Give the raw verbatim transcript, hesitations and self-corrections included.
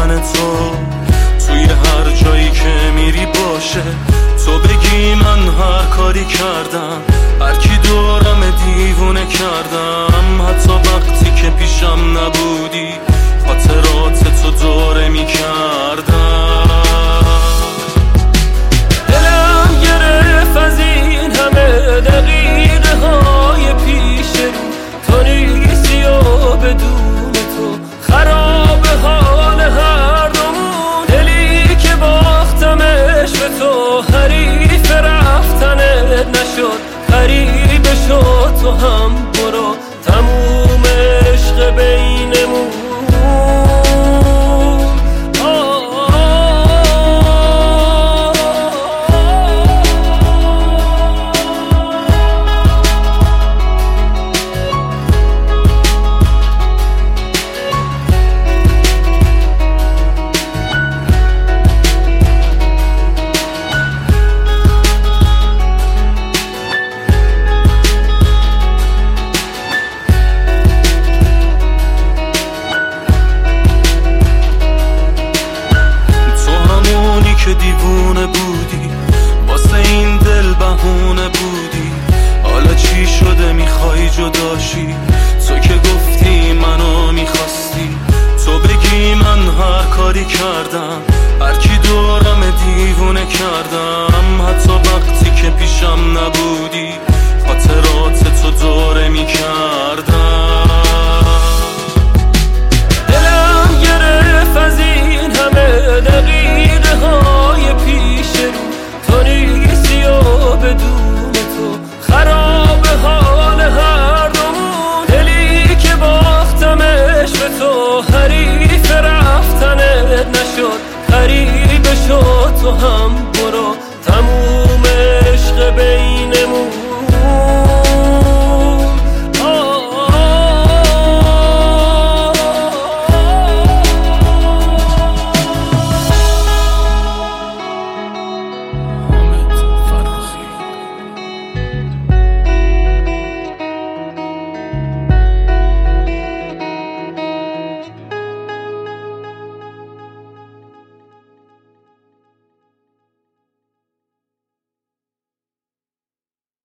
من تو توی هر جایی که میری باشه. تو بگی من هر کاری کردم، هر کی دورم دیوونه کردم، حتی وقتی که پیشم نبودی خاطرات تو دوره میکردم. دلم گرفت از این همه دقیقه های پیش رو، تو نیستی و بدون تو خراب حال هر دومون. دلی که باختمش به تو حریف رفتنت نشد، غریبه شد تو هم برو، تموم عشق بینمون. که دیوونه بودی، واسه این دل بهونه بودی، حالا چی شده میخوای جداشی؟ تو که گفتی منو میخواستی، تو بگی من هر کاری کردم، هر کی دورم دیوونه کردم، حتی وقتی که پیشم نبودی خاطرات تو دوره میکردم. دلم گرفت از این همه دقیقه های پیش رو، تو نیستی و بدون تو خراب حال هر دومون. دلی که باختمش به تو حریف رفتنت نشد، غریبه شد تو هم